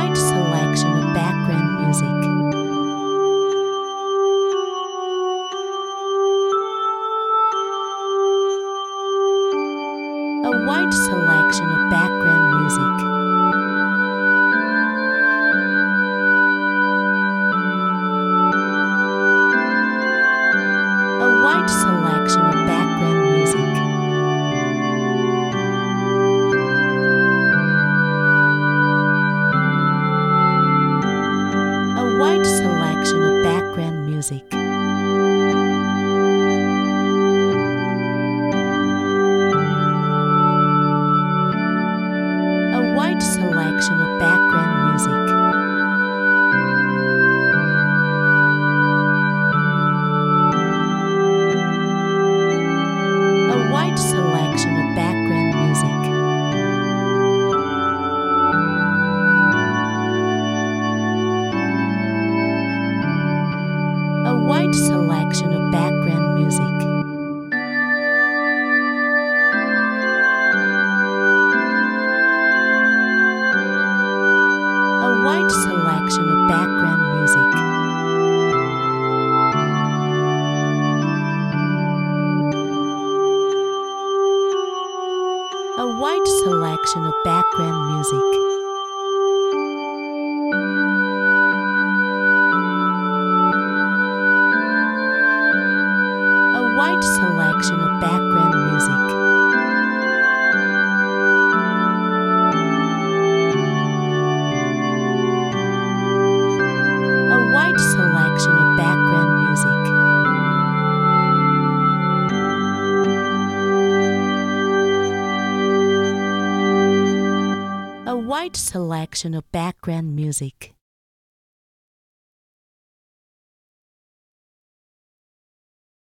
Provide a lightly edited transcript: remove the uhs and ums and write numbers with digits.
wide selection of background music. A wide selection of background music. A wide selection of background music. A wide selection of background music. A wide selection of background music. A wide selection of background music. A wide selection of background music. A wide selection of background music. A wide selection of background music. A wide selection of background music. A wide selection of background music. A wide selection of background music.